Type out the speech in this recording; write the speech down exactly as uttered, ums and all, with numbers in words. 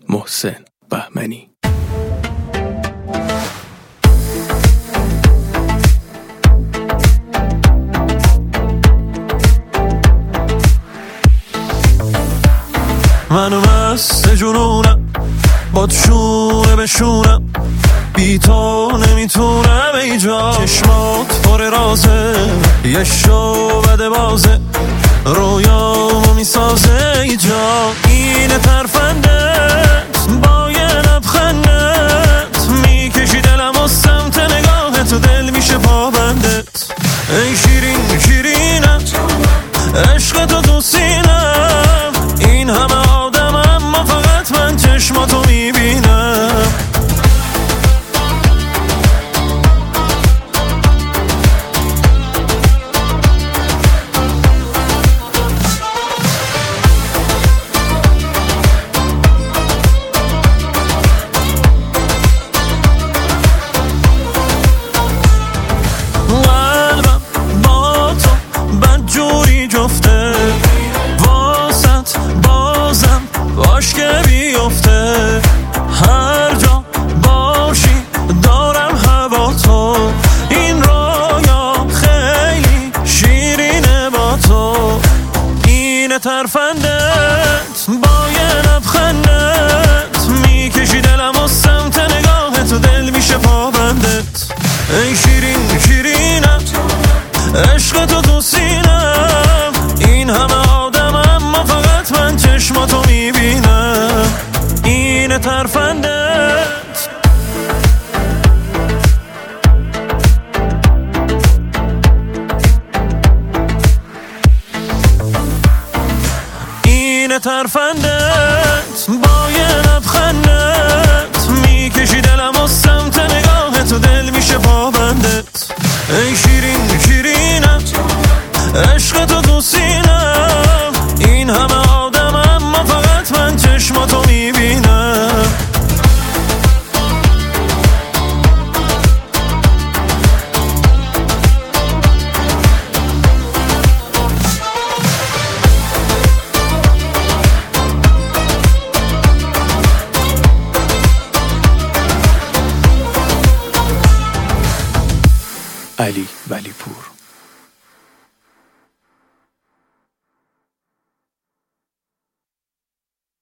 محسن بهمنی. منو مست جنونم با شونه بشونم، بی تو نمیتونم ایجا. چشمات پر رازه، یه شو بده بازه، رویامو میسازه ایجا. اینه ترفندت با یه لبخندت، میکشی دلم و سمت نگاهت و دل میشه پابندت. ای شیرین شیرینم، عشق تو تو سینم، این همه آدم اما فقط من چشماتو میبینم. قلبم با تو بدجوری جفته، واسط بازم باش که بیفته. هر جا باشی دارم هوا تو، این رویا خیلی شیرینه با تو. اینه ترفندت با یه لبخندت، میکشی دلم و سمت نگاهت و دل میشه پابندت. ای شیرین شیرینم، عشق تو تو سینم، این همه آدم اما فقط من چشماتو میبینم. اینه ترفندت. اینه ترفندت با یه لبخندت، میکشی دلم و سمت نگاهت و دل میشه پابندت. ای شیرین شیرینم، عشق تو تو سینم، این همه آدم اما فقط من چشماتو میبینم. علی ولیپور.